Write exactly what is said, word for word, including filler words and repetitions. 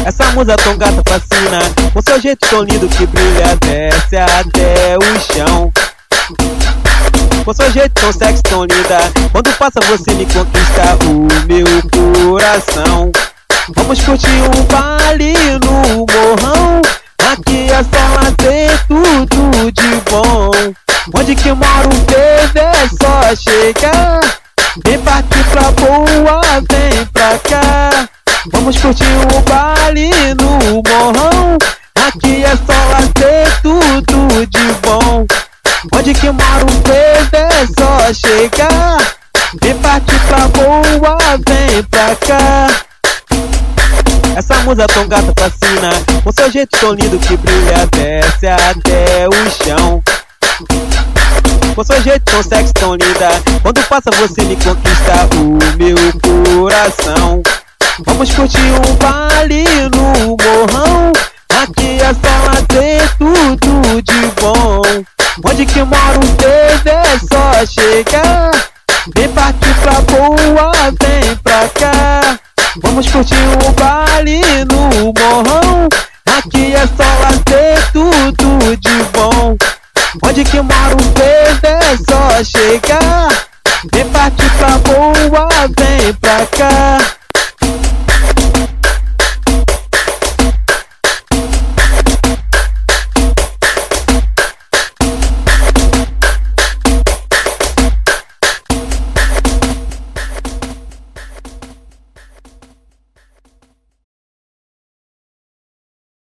Essa musa tão gata fascina, com seu jeito tão lindo que brilha, desce até o chão. Com seu jeito tão sexy, tão linda, quando passa você me conquista o meu coração. Vamos curtir um baile no morrão, aqui é só lazer, tudo de bom. Onde que mora o bebê é só chegar, vem partir pra boa, vem pra cá. Vamos curtir um baile no morrão, aqui é só lazer, tudo de bom. Onde que mora o bebê é só chegar, vem partir pra boa, vem pra cá. Essa musa tão gata fascina, com seu jeito tão lindo que brilha, desce até o chão. Com seu jeito tão sexy, tão linda, quando passa você me conquista o meu coração. Vamos curtir um baile no morrão, aqui é só lazer, tudo de bom. Onde que mora o bebê é só chegar, vem partir pra boa, vem pra cá. Vamos curtir um baile no morrão, aqui é só lazer, tudo de bom. Onde que mora o bebê é só chegar, vem partir pra boa, vem pra cá.